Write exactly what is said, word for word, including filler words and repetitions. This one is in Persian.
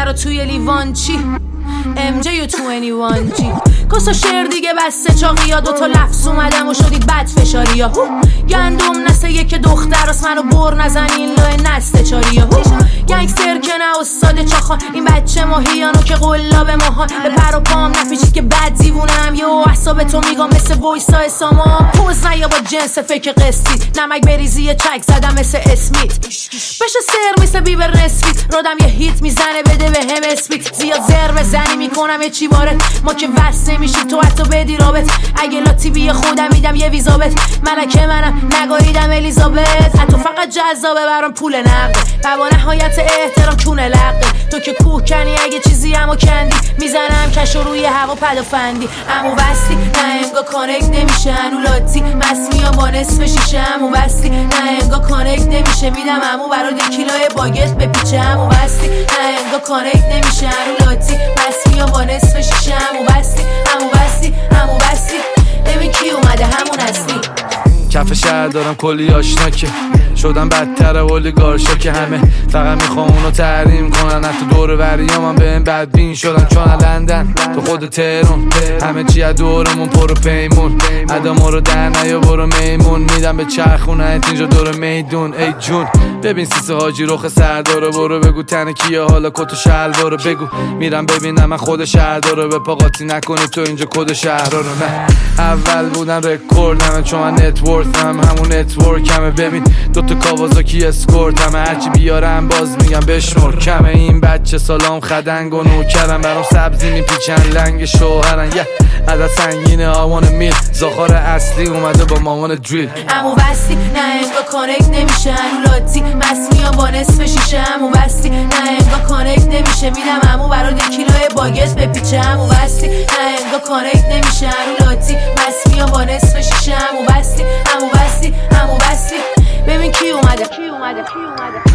رو توی لیوان چی ام جی و توئنتی وان جی کسا شعر دیگه بسته چاقی ها دوتا لفظ اومدم و شدید بد فشاری ها گندم نسه یک دختر است منو بر نزنین لای نسته چاری ها گنگستر که نه استاد چاخان این بچه ماهیانو که قلاب ماهان به پر و پام نپیچید که بد دیوونم یه احساب تو میگم مثل وایسا اساما پوز نیا با جنس فکر قسطی نمک بریزی یه چک زدم مثل اسمیت بشه سر مثل بیبر نسفیت رادم یه هیت میزنه بده به هم اسمیت زیاد زر بزنی میکنم یه چی وارد ما که وصل نمیشیم تو حتی بدی رابط اگه لاتی بی خودم میدم یه ویزابت ملکه منم نگاهیدم الیزابت حتی فقط جذابه برام پول نقده و با نهایت احترام کونه لقه تو که کوه کنی اگه چیزی همو کندی میزنم کش روی هوا پدافندی امو بستی نه انگا کانکت نمیشه انو لاتی مست میام با نصف شیشه امو بستی نه انگا کانکت نمیشه میدم امو برای دی کیلوی باگت بپیچه امو بستی نه انگا کانکت نمیشه انو لاتی مست میام با نصف شیشه امو بستی امو بستی امو بستی ببین کی اومده همون هستی کف شهر دارم کلی آشنا که شدم بدتر اولیگارشا که همه فقط میخوام اونو تحریم کنن حتی دور وریام هم به این بدبین شدن چون لندن تو خود تهرون همه چی از دورمون پر و پیمون ادامو رو در نیا برو میمون میدم به چرخونه اینجا دور میدون ای جون ببین سیسه حاجی رخ سردارو برو بگو تن کیه حالا کت و شلوارو بگو میرم ببینم من خود شهردارو به پا قاطی نکنی تو اینجا کد شهر رو نه اول بودن رکوردمه چون من نتورکم همون نتورکمه ببین دوتا کاوازاکی اسکورت همه هرچی بیارم باز میگم بشمر کمه این بچه سلام خدنگ و نوکرم برام سبزی میپیچن لنگ شوهرن یه عدد سنگینه آوان میل زاخار اصلی اومده با مامان دریل امو بستی نه انگا کانکت نمیشه انو لاتی مست میام با نصف شیشه امو بستی نه انگا کانکت نمیشه میدم امو برای دی کیلوی باگت بپیچه امو بستی نه انگا کانکت نمیشه انو لاتی مست میام با نصف شیشه امو بستی امو بستی امو بستی ببین کی اومده کی اومده کی اومده